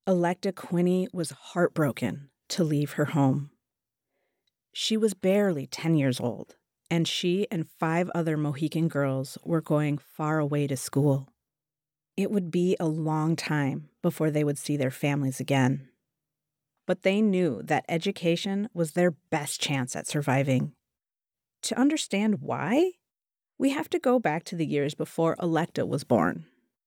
Electa Quinney was heartbroken to leave her home. She was barely 10 years old, and she and 5 other Mohican girls were going far away to school. It would be a long time before they would see their families again. But they knew that education was their best chance at surviving. To understand why, we have to go back to the years before Electa was born.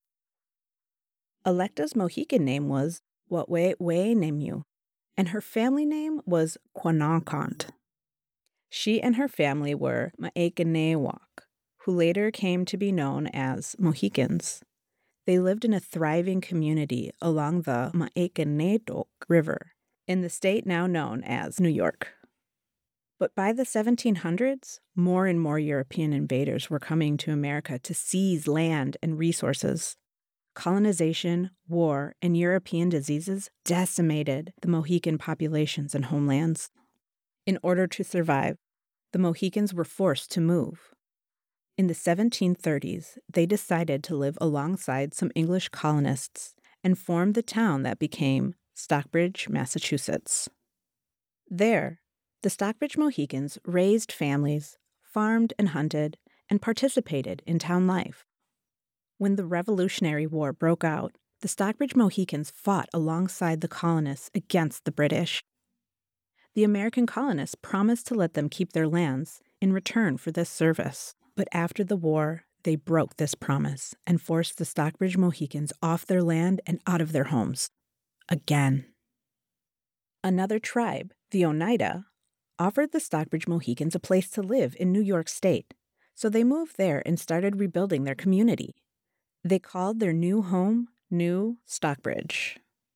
Electa's Mohican name was Wa'we and her family name was Quanakont. She and her family were Maekenewak, who later came to be known as Mohicans. They lived in a thriving community along the Maekenedok River in the state now known as New York. But by the 1700s, more and more European invaders were coming to America to seize land and resources. Colonization, war, and European diseases decimated the Mohican populations and homelands. In order to survive, the Mohicans were forced to move. In the 1730s, they decided to live alongside some English colonists and formed the town that became Stockbridge, Massachusetts. There, the Stockbridge Mohicans raised families, farmed and hunted, and participated in town life. When the Revolutionary War broke out, the Stockbridge Mohicans fought alongside the colonists against the British. The American colonists promised to let them keep their lands in return for this service. But after the war, they broke this promise and forced the Stockbridge Mohicans off their land and out of their homes. Again. Another tribe, the Oneida, offered the Stockbridge Mohicans a place to live in New York State, so they moved there and started rebuilding their community. They called their new home New Stockbridge.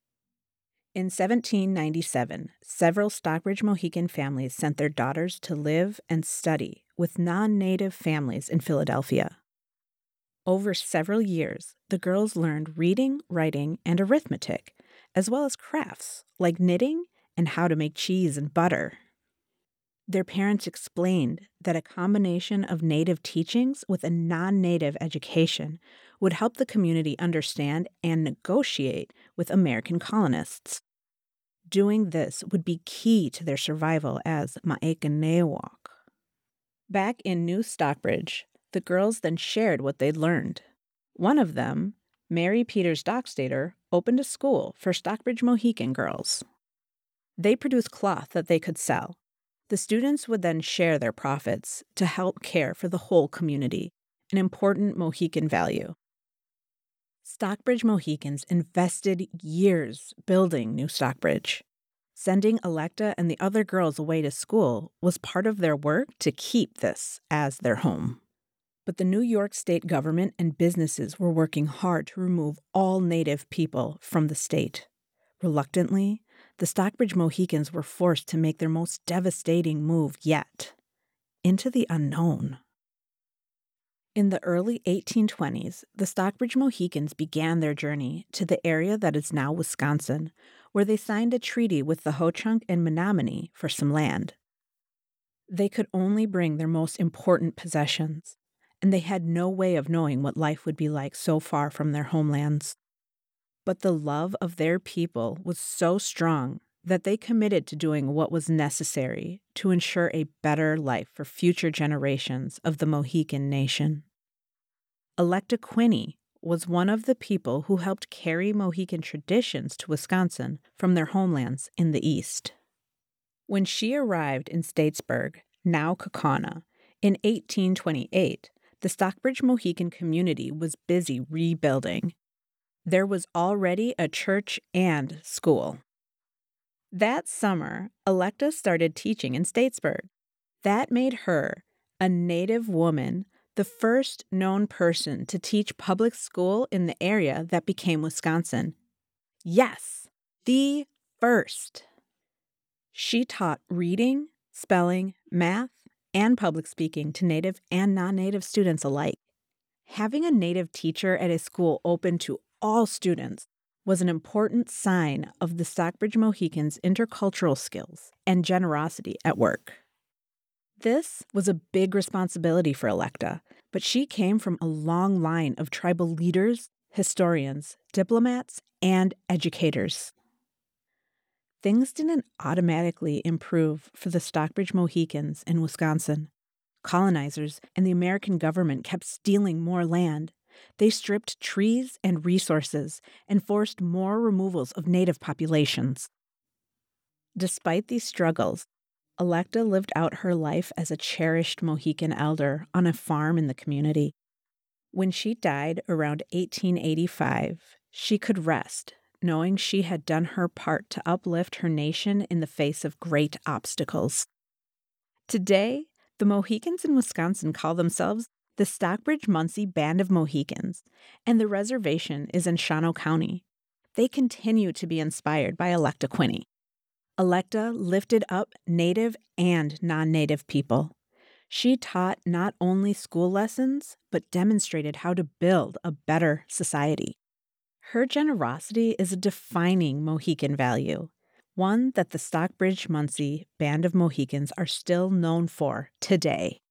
In 1797, several Stockbridge Mohican families sent their daughters to live and study with non-native families in Philadelphia. Over several years, the girls learned reading, writing, and arithmetic, as well as crafts like knitting and how to make cheese and butter. Their parents explained that a combination of native teachings with a non-native education would help the community understand and negotiate with American colonists. Doing this would be key to their survival as Maekenewak. Back in New Stockbridge, the girls then shared what they'd learned. One of them, Mary Peters Dockstader, opened a school for Stockbridge Mohican girls. They produced cloth that they could sell. The students would then share their profits to help care for the whole community, an important Mohican value. Stockbridge Mohicans invested years building New Stockbridge. Sending Electa and the other girls away to school was part of their work to keep this as their home. But the New York state government and businesses were working hard to remove all native people from the state. Reluctantly, the Stockbridge Mohicans were forced to make their most devastating move yet, into the unknown. In the early 1820s, the Stockbridge Mohicans began their journey to the area that is now Wisconsin, where they signed a treaty with the Ho-Chunk and Menominee for some land. They could only bring their most important possessions, and they had no way of knowing what life would be like so far from their homelands. But the love of their people was so strong that they committed to doing what was necessary to ensure a better life for future generations of the Mohican nation. Electa Quinney was one of the people who helped carry Mohican traditions to Wisconsin from their homelands in the East. When she arrived in Statesburg, now Kaukauna, in 1828, the Stockbridge Mohican community was busy rebuilding. There was already a church and school. That summer, Electa started teaching in Statesburg. That made her, a Native woman, the first known person to teach public school in the area that became Wisconsin. Yes, the first. She taught reading, spelling, math, and public speaking to Native and non-Native students alike. Having a Native teacher at a school open to all students was an important sign of the Stockbridge Mohicans' intercultural skills and generosity at work. This was a big responsibility for Electa, but she came from a long line of tribal leaders, historians, diplomats, and educators. Things didn't automatically improve for the Stockbridge Mohicans in Wisconsin. Colonizers and the American government kept stealing more land. They stripped trees and resources and forced more removals of native populations. Despite these struggles, Electa lived out her life as a cherished Mohican elder on a farm in the community. When she died around 1885, she could rest, knowing she had done her part to uplift her nation in the face of great obstacles. Today, the Mohicans in Wisconsin call themselves the Stockbridge-Munsee Band of Mohicans, and the reservation is in Shawano County. They continue to be inspired by Electa Quinney. Electa lifted up Native and non-Native people. She taught not only school lessons, but demonstrated how to build a better society. Her generosity is a defining Mohican value, one that the Stockbridge-Munsee Band of Mohicans are still known for today.